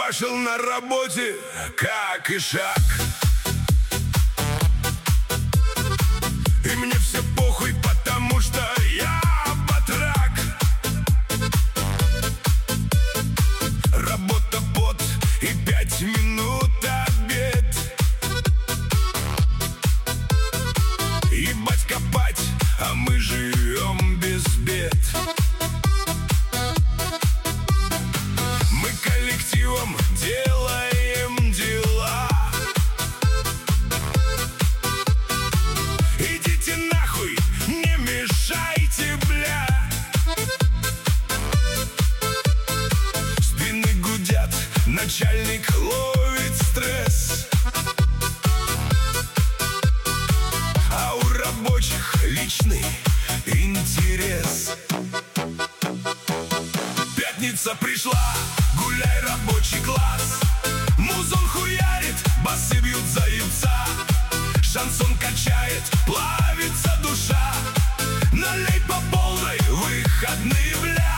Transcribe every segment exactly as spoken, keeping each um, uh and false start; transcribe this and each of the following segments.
Ебашил на работе, как и шаг. И мне все похуй, потому что я батрак. Работа, пот и пять минут обед. Ебать копать, а мы живем без бед. Мы коллективом делаем дела. Идите нахуй, не мешайте, бля. Спины гудят, начальник ловит стресс. А у рабочих личный интерес. Пятница пришла, гуляй, рабочий класс. Музон хуярит, басы бьют за яйца. Шансон качает, плавится душа. Налей по полной, выходные, бля.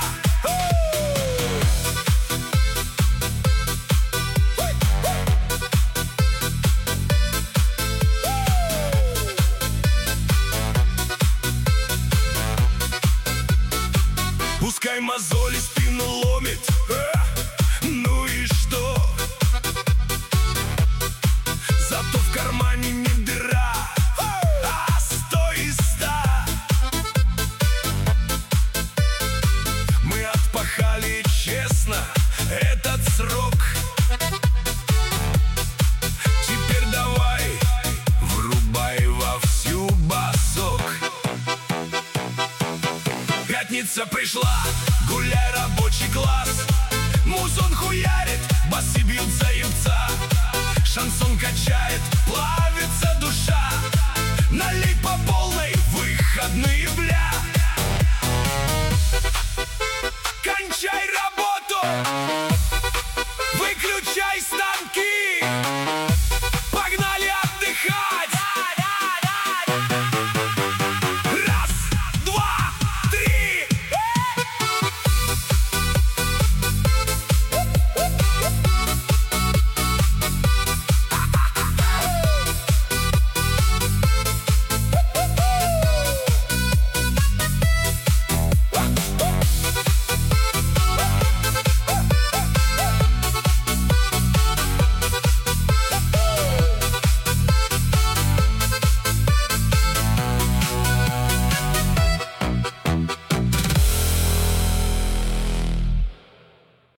Пускай мозоли спину ломит, а? Ну и что? Зато в кармане не дыра, а сто из ста. Мы отпахали честно этот срок. Теперь давай, врубай вовсю басок. Пятница пришла, гуляй, рабочий класс. Музон хуярит, басы бьют за яйца. Шансон качает, плавится душа. Налей по полной, выходные, бля.